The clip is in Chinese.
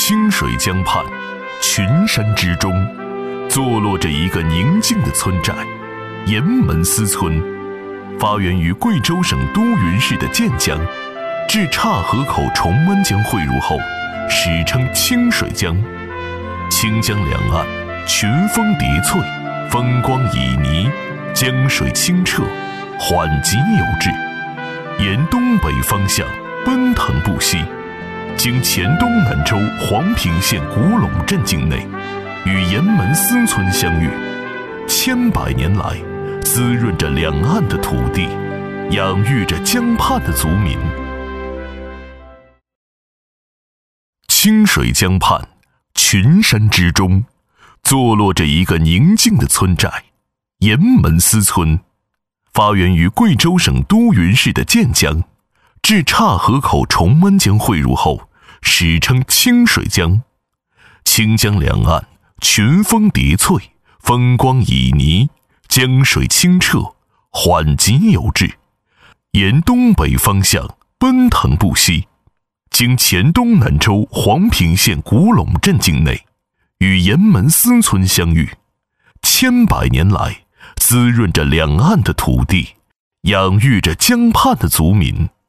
清水江畔，群山之中，坐落着一个宁静的村寨——岩门司村。发源于贵州省都匀市的建江，至岔河口崇湾江汇入后，史称清水江。清江两岸群峰叠翠，风光旖旎，江水清澈，缓急有致，沿东北方向奔腾不息，经黔东南州黄平县古陇镇境内，与岩门司村相遇，千百年来滋润着两岸的土地，养育着江畔的族民。清水江畔，群山之中，坐落着一个宁静的村寨——岩门司村。发源于贵州省都匀市的建江，至岔河口崇湾江汇入后，史称清水江。清江两岸群峰叠翠，风光旖旎，江水清澈，缓急有致，沿东北方向奔腾不息，经黔东南州黄平县古陇镇境内，与岩门司村相遇，千百年来滋润着两岸的土地，养育着江畔的族民。